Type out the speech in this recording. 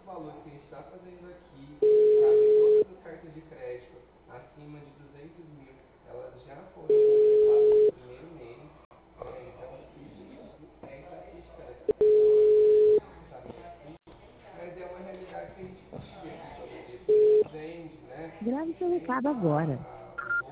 valor que a gente está fazendo aqui, cabe todas as cartas de crédito acima de 200 mil, elas já foram contempladas no primeiro mês. Então, isso é estatística dessa pessoa, mas é uma realidade que a gente vive aqui todo dia. Você vende, né? Grave seu Tem recado agora.